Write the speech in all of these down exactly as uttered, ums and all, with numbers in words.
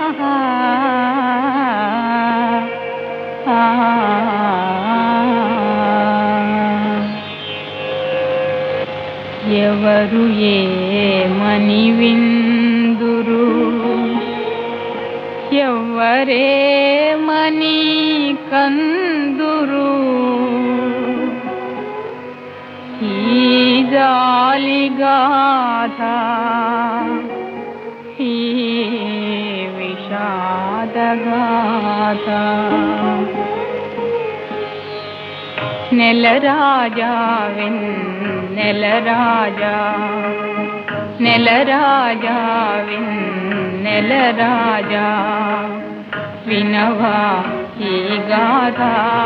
ఎవరు ఏమని విందురు, ఎవరేమని కందురు, ఈ జాలిగాథ ఈ విషాదగాథ. నెల రాజా వెన్నెల రాజా, నెల రాజా వెన్నెల రాజా, వినవా ఈ గాథ.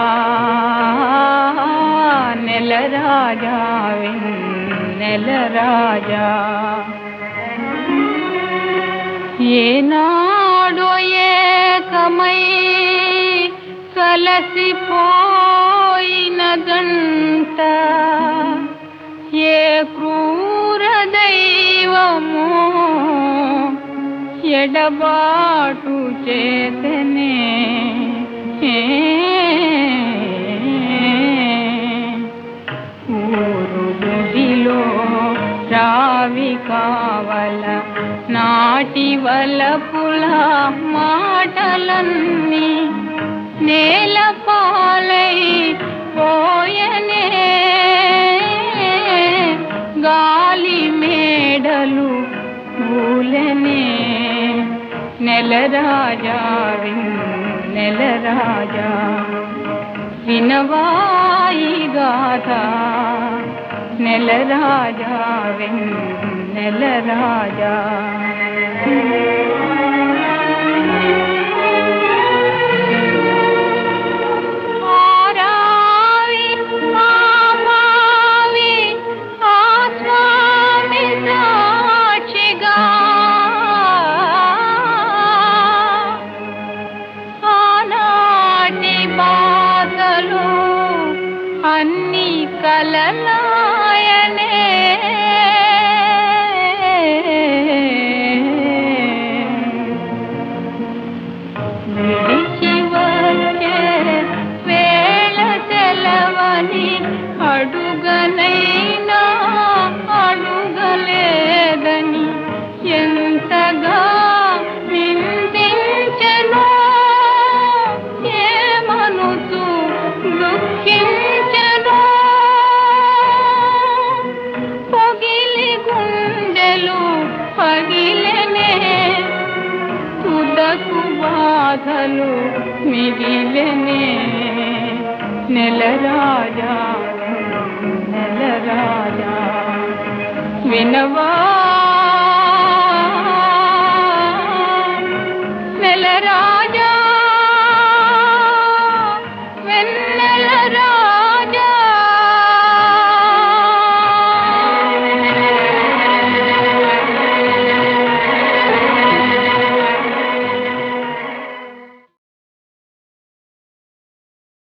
నెల రాజా వెన్నెల రాజా, ఏనాడో ఏకమై కలసిపోయినదంట, ఏ క్రూర దైవమో ఎడబాటు చేతనే. ఊరు గుడిలో రావి కావల నాటి వలపుల మాటలన్నీ నేల పాలై పోయనే. గాలి మేడలు పూలనే. నెల రాజా నెల రాజా, వినవా ఈ గాథ. నెల రాజా వెన్నెల రాజా. అన్ని కలలాయనే. విడిచి వచ్చే వేళ తెలవని అడుగనైనా అడుగలేదని ఎంతగా నిందించెనో, ఏమనుతూ దుఃఖించెనో. పగిలి గుండెలు పగిలెనే, తుదకు బాధలు మిగిలెనే. నెల రాజా నెల రాజా, వినవా